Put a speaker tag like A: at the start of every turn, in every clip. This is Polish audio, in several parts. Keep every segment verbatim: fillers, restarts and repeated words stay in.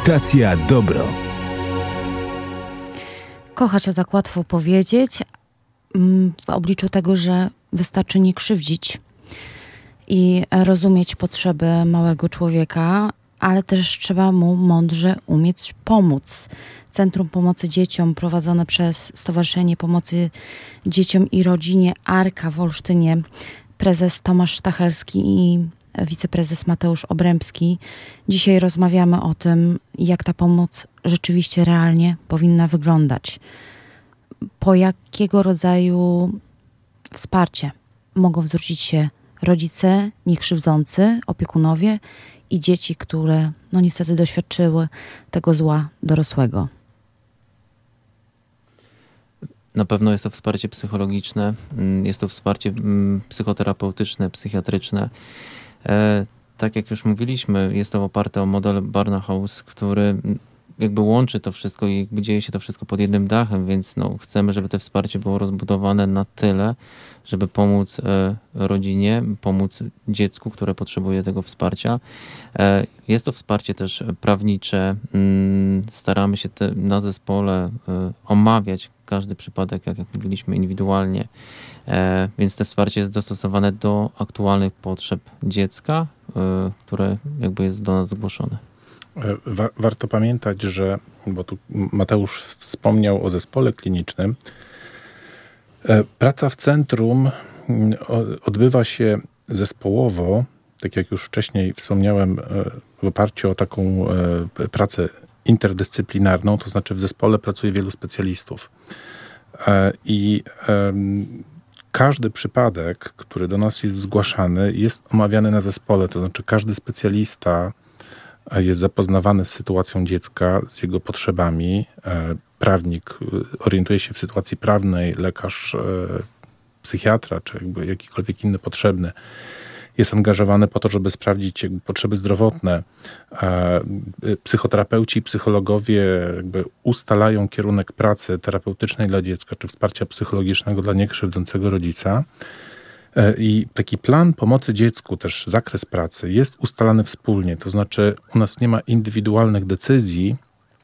A: Stacja Dobro.
B: Kochać to tak łatwo powiedzieć, w obliczu tego, że wystarczy nie krzywdzić i rozumieć potrzeby małego człowieka, ale też trzeba mu mądrze umieć pomóc. Centrum Pomocy Dzieciom prowadzone przez Stowarzyszenie Pomocy Dzieciom i Rodzinie Arka w Olsztynie, prezes Tomasz Stachelski i wiceprezes Mateusz Obrębski. Dzisiaj rozmawiamy o tym, jak ta pomoc rzeczywiście realnie powinna wyglądać. Po jakiego rodzaju wsparcie mogą zwrócić się rodzice niekrzywdzący, opiekunowie i dzieci, które no niestety doświadczyły tego zła dorosłego.
C: Na pewno jest to wsparcie psychologiczne, jest to wsparcie psychoterapeutyczne, psychiatryczne. E, tak jak już mówiliśmy, jest to oparte o model Barnhouse, który jakby łączy to wszystko i jakby dzieje się to wszystko pod jednym dachem, więc no, chcemy, żeby to wsparcie było rozbudowane na tyle, żeby pomóc e, rodzinie, pomóc dziecku, które potrzebuje tego wsparcia. E, jest to wsparcie też prawnicze. Mm, staramy się te, na zespole e, omawiać każdy przypadek, jak, jak mówiliśmy, indywidualnie. E, więc to wsparcie jest dostosowane do aktualnych potrzeb dziecka, e, które jakby jest do nas zgłoszone.
D: Wa- warto pamiętać, że, bo tu Mateusz wspomniał o zespole klinicznym, praca w centrum odbywa się zespołowo, tak jak już wcześniej wspomniałem, w oparciu o taką pracę interdyscyplinarną, to znaczy w zespole pracuje wielu specjalistów. I każdy przypadek, który do nas jest zgłaszany, jest omawiany na zespole, to znaczy każdy specjalista jest zapoznawany z sytuacją dziecka, z jego potrzebami. Prawnik orientuje się w sytuacji prawnej, lekarz, psychiatra, czy jakby jakikolwiek inny potrzebny jest angażowany po to, żeby sprawdzić jakby potrzeby zdrowotne. Psychoterapeuci i psychologowie jakby ustalają kierunek pracy terapeutycznej dla dziecka, czy wsparcia psychologicznego dla niekrzywdzącego rodzica. I taki plan pomocy dziecku, też zakres pracy jest ustalany wspólnie. To znaczy u nas nie ma indywidualnych decyzji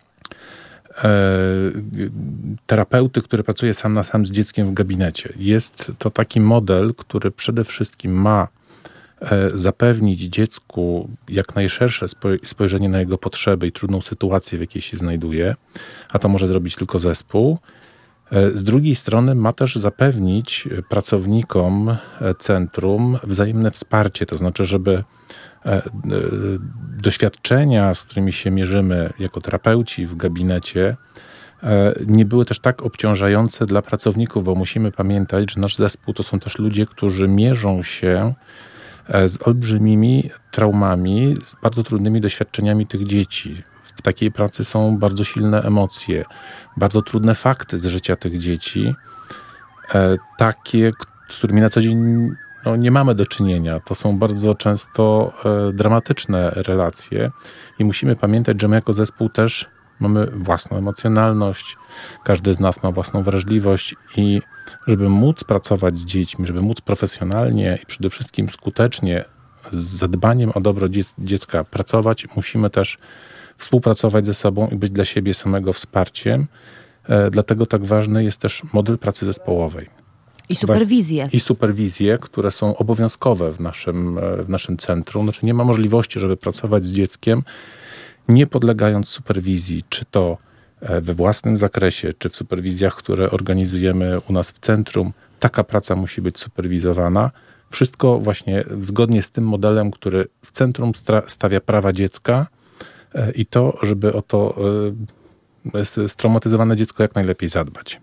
D: terapeuty, który pracuje sam na sam z dzieckiem w gabinecie. Jest to taki model, który przede wszystkim ma zapewnić dziecku jak najszersze spojrzenie na jego potrzeby i trudną sytuację, w jakiej się znajduje, a to może zrobić tylko zespół. Z drugiej strony ma też zapewnić pracownikom centrum wzajemne wsparcie, to znaczy, żeby doświadczenia, z którymi się mierzymy jako terapeuci w gabinecie, nie były też tak obciążające dla pracowników, bo musimy pamiętać, że nasz zespół to są też ludzie, którzy mierzą się z olbrzymimi traumami, z bardzo trudnymi doświadczeniami tych dzieci. W takiej pracy są bardzo silne emocje, bardzo trudne fakty z życia tych dzieci, takie, z którymi na co dzień no, nie mamy do czynienia. To są bardzo często e, dramatyczne relacje i musimy pamiętać, że my jako zespół też mamy własną emocjonalność, każdy z nas ma własną wrażliwość i żeby móc pracować z dziećmi, żeby móc profesjonalnie i przede wszystkim skutecznie z zadbaniem o dobro dziec- dziecka pracować, musimy też współpracować ze sobą i być dla siebie samego wsparciem. E, dlatego tak ważny jest też model pracy zespołowej.
B: I superwizje.
D: I superwizje, które są obowiązkowe w naszym, w naszym centrum. Znaczy nie ma możliwości, żeby pracować z dzieckiem, nie podlegając superwizji, czy to we własnym zakresie, czy w superwizjach, które organizujemy u nas w centrum. Taka praca musi być superwizowana. Wszystko właśnie zgodnie z tym modelem, który w centrum stawia prawa dziecka i to, żeby o to straumatyzowane dziecko jak najlepiej zadbać.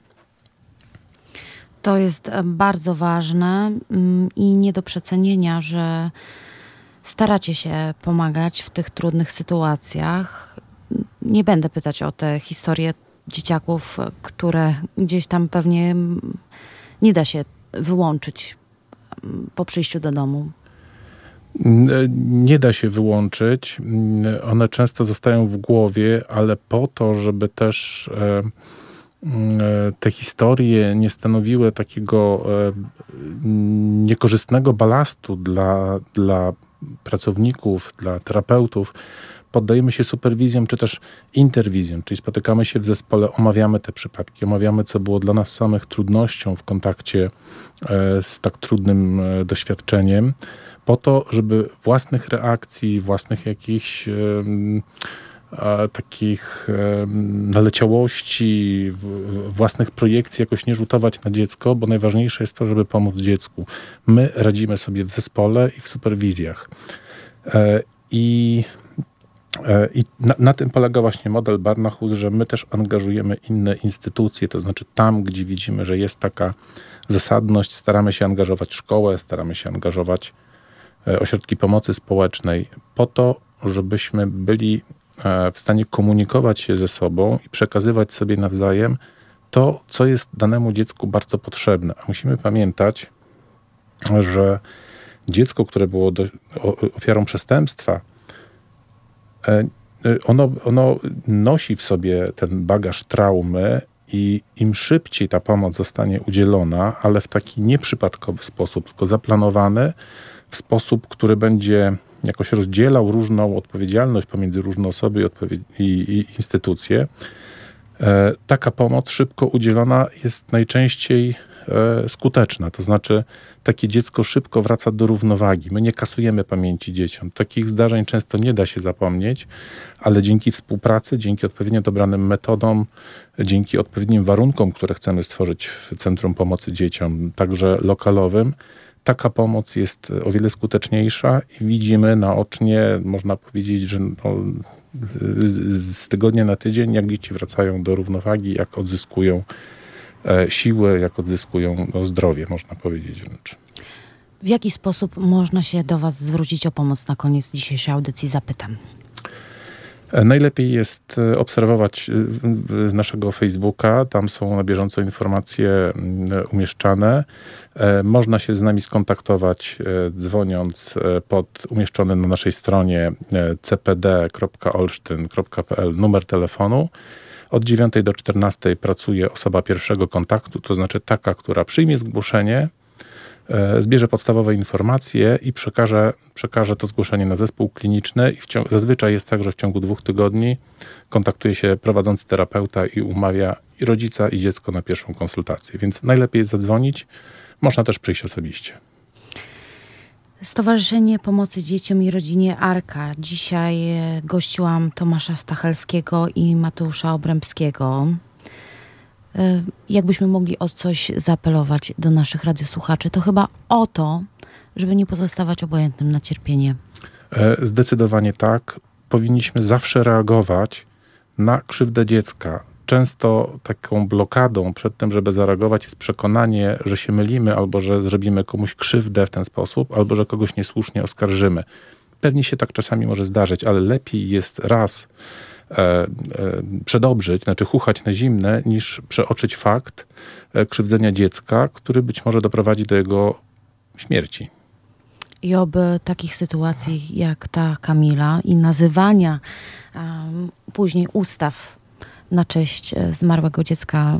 B: To jest bardzo ważne i nie do przecenienia, że staracie się pomagać w tych trudnych sytuacjach. Nie będę pytać o te historie dzieciaków, które gdzieś tam pewnie nie da się wyłączyć po przyjściu do domu.
D: Nie da się wyłączyć. One często zostają w głowie, ale po to, żeby też te historie nie stanowiły takiego niekorzystnego balastu dla, dla pracowników, dla terapeutów, poddajemy się superwizjom, czy też interwizjom, czyli spotykamy się w zespole, omawiamy te przypadki, omawiamy, co było dla nas samych trudnością w kontakcie z tak trudnym doświadczeniem, po to, żeby własnych reakcji, własnych jakichś e, takich e, naleciałości, w, własnych projekcji jakoś nie rzutować na dziecko, bo najważniejsze jest to, żeby pomóc dziecku. My radzimy sobie w zespole i w superwizjach. E, I I na, na tym polega właśnie model Barnahus, że my też angażujemy inne instytucje, to znaczy tam, gdzie widzimy, że jest taka zasadność, staramy się angażować szkołę, staramy się angażować ośrodki pomocy społecznej po to, żebyśmy byli w stanie komunikować się ze sobą i przekazywać sobie nawzajem to, co jest danemu dziecku bardzo potrzebne. A musimy pamiętać, że dziecko, które było do, ofiarą przestępstwa, ono, ono nosi w sobie ten bagaż traumy i im szybciej ta pomoc zostanie udzielona, ale w taki nieprzypadkowy sposób, tylko zaplanowany, w sposób, który będzie jakoś rozdzielał różną odpowiedzialność pomiędzy różne osoby i, odpowiedzi- i, i instytucje, e, taka pomoc szybko udzielona jest najczęściej e, skuteczna. To znaczy takie dziecko szybko wraca do równowagi. My nie kasujemy pamięci dzieciom. Takich zdarzeń często nie da się zapomnieć, ale dzięki współpracy, dzięki odpowiednio dobranym metodom, dzięki odpowiednim warunkom, które chcemy stworzyć w Centrum Pomocy Dzieciom, także lokalowym, taka pomoc jest o wiele skuteczniejsza i widzimy naocznie, można powiedzieć, że no, z tygodnia na tydzień, jak dzieci wracają do równowagi, jak odzyskują siłę, jak odzyskują no, zdrowie, można powiedzieć wręcz.
B: W jaki sposób można się do was zwrócić o pomoc na koniec dzisiejszej audycji? Zapytam.
D: Najlepiej jest obserwować naszego Facebooka. Tam są na bieżąco informacje umieszczane. Można się z nami skontaktować dzwoniąc pod umieszczony na naszej stronie c p d kropka olsztyn kropka p l numer telefonu. Od dziewiątej do czternastej pracuje osoba pierwszego kontaktu, to znaczy taka, która przyjmie zgłoszenie, zbierze podstawowe informacje i przekaże, przekaże to zgłoszenie na zespół kliniczny. I w ciągu, zazwyczaj jest tak, że w ciągu dwóch tygodni kontaktuje się prowadzący terapeuta i umawia i rodzica, i dziecko na pierwszą konsultację. Więc najlepiej jest zadzwonić. Można też przyjść osobiście.
B: Stowarzyszenie Pomocy Dzieciom i Rodzinie Arka. Dzisiaj gościłam Tomasza Stachelskiego i Mateusza Obrębskiego. Jakbyśmy mogli o coś zaapelować do naszych radiosłuchaczy, to chyba o to, żeby nie pozostawać obojętnym na cierpienie.
D: Zdecydowanie tak. Powinniśmy zawsze reagować na krzywdę dziecka. Często taką blokadą przed tym, żeby zareagować, jest przekonanie, że się mylimy, albo że zrobimy komuś krzywdę w ten sposób, albo że kogoś niesłusznie oskarżymy. Pewnie się tak czasami może zdarzyć, ale lepiej jest raz e, e, przedobrzyć, znaczy chuchać na zimne, niż przeoczyć fakt e, krzywdzenia dziecka, który być może doprowadzi do jego śmierci.
B: I oby takich sytuacji jak ta Kamila i nazywania um, później ustaw na cześć zmarłego dziecka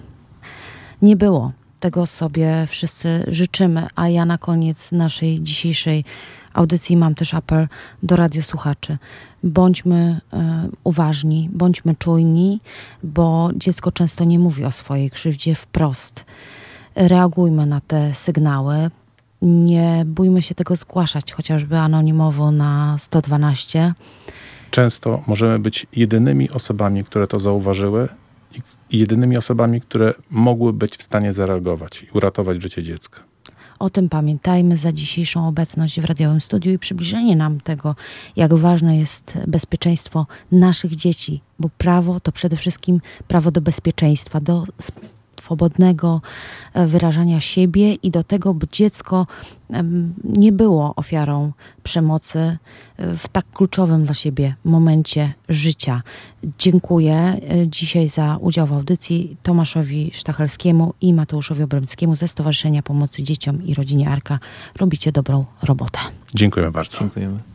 B: nie było. Tego sobie wszyscy życzymy. A ja na koniec naszej dzisiejszej audycji mam też apel do radiosłuchaczy. Bądźmy e, uważni, bądźmy czujni, bo dziecko często nie mówi o swojej krzywdzie wprost. Reagujmy na te sygnały. Nie bójmy się tego zgłaszać, chociażby anonimowo na sto dwanaście.
D: Często możemy być jedynymi osobami, które to zauważyły i jedynymi osobami, które mogły być w stanie zareagować i uratować życie dziecka.
B: O tym pamiętajmy. Za dzisiejszą obecność w radiowym studiu i przybliżenie nam tego, jak ważne jest bezpieczeństwo naszych dzieci, bo prawo to przede wszystkim prawo do bezpieczeństwa, do swobodnego wyrażania siebie i do tego, by dziecko nie było ofiarą przemocy w tak kluczowym dla siebie momencie życia. Dziękuję dzisiaj za udział w audycji Tomaszowi Stachelskiemu i Mateuszowi Obrębskiemu ze Stowarzyszenia Pomocy Dzieciom i Rodzinie Arka. Robicie dobrą robotę.
D: Dziękujemy bardzo.
C: Dziękujemy.